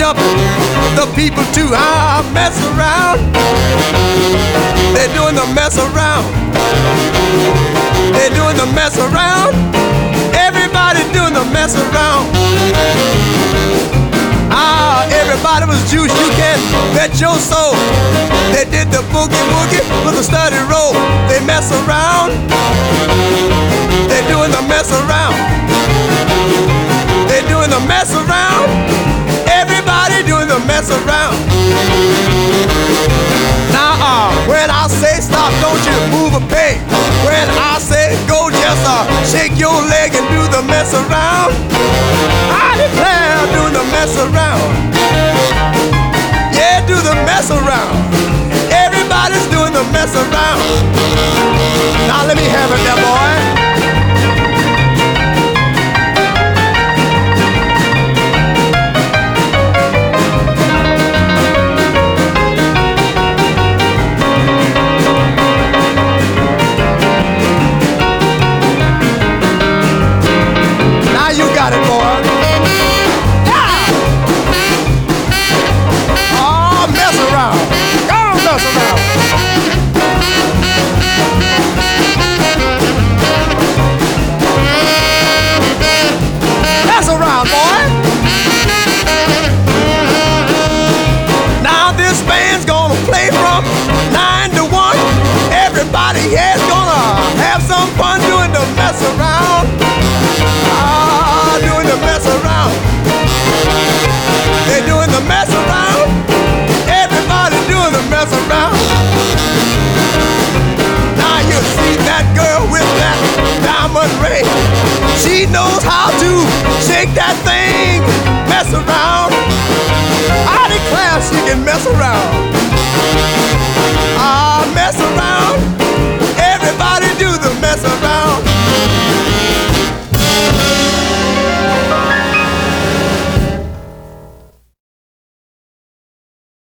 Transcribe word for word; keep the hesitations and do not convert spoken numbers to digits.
jumping, the people too. Ah, mess around. They're doing the mess around. They're doing the mess around. Everybody doing the mess around. Ah, everybody was juice, you can bet your soul. They did the boogie woogie with a steady roll. They mess around. They're doing the mess around. They're doing the mess around. Everybody doing the mess around. Now, uh, when I say stop, don't you move a peg. When I say go, just uh, shake your leg and do the mess around. I declare, do the mess around. Yeah, do the mess around. Everybody's doing the mess around. Now let me have it there, boy. Got it, boy. Yeah. Oh, mess around. Go on, mess around. Mess around, boy. Now this band's gonna play from nine to one. Everybody here's gonna have some fun doing the mess around. Ah, doing the mess around. They're doing the mess around. Everybody doing the mess around. Now you see that girl with that diamond ring. She knows how to shake that thing, mess around. I declare she can mess around. Ah, mess around.